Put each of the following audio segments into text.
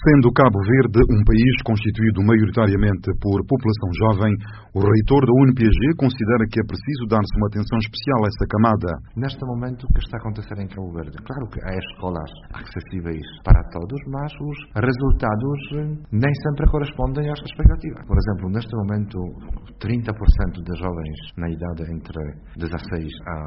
Sendo Cabo Verde um país constituído maioritariamente por população jovem, o reitor da UniPG considera que é preciso dar-se uma atenção especial a essa camada. Neste momento, o que está a acontecer em Cabo Verde? Claro que há escolas acessíveis para todos, mas os resultados nem sempre correspondem às expectativas. Por exemplo, neste momento, 30% de jovens na idade entre 16 a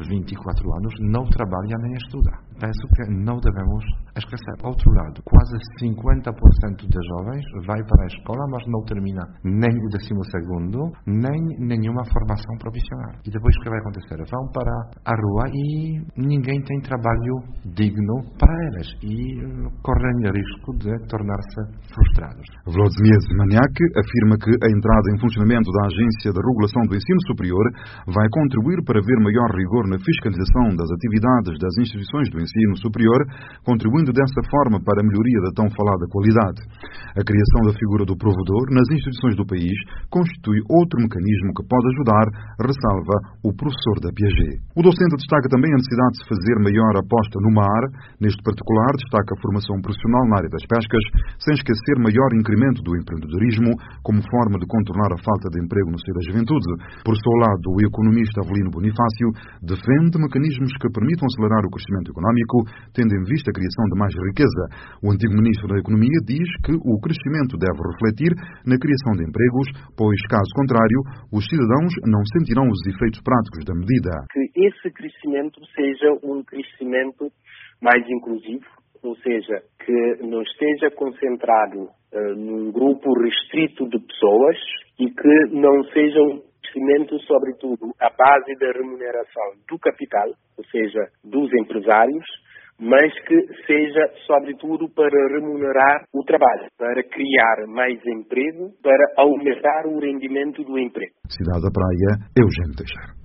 24 anos não trabalha nem estuda. Penso que não devemos esquecer. Outro lado, quase 50% de jovens vai para a escola, mas não termina nem o 12º, nem nenhuma formação profissional. E depois o que vai acontecer? Vão para a rua e ninguém tem trabalho digno para eles e correm o risco de tornar-se frustrados. Vladimir Zmaniak afirma que a entrada em funcionamento da Agência de Regulação do Ensino Superior vai contribuir para haver maior rigor na fiscalização das atividades das instituições do ensino superior, contribuindo dessa forma para a melhoria da tão falada qualidade. A criação da figura do provedor nas instituições do país constitui outro mecanismo que pode ajudar, ressalva o professor da Piaget. O docente destaca também a necessidade de se fazer maior aposta no mar, neste particular destaca a formação profissional na área das pescas, sem esquecer maior incremento do empreendedorismo como forma de contornar a falta de emprego no seio da juventude. Por seu lado, o economista Avelino Bonifácio defende mecanismos que permitam acelerar o crescimento económico, tendo em vista a criação de mais riqueza. O antigo ministro da Economia diz que o crescimento deve refletir na criação de empregos, pois, caso contrário, os cidadãos não sentirão os efeitos práticos da medida. Que esse crescimento seja um crescimento mais inclusivo, ou seja, que não esteja concentrado num grupo restrito de pessoas e que não seja um crescimento, sobretudo, à base da remuneração do capital, ou seja, dos empresários, mas que seja, sobretudo, para remunerar o trabalho, para criar mais emprego, para aumentar o rendimento do emprego. Cidade da Praia, Eugênio Teixeira.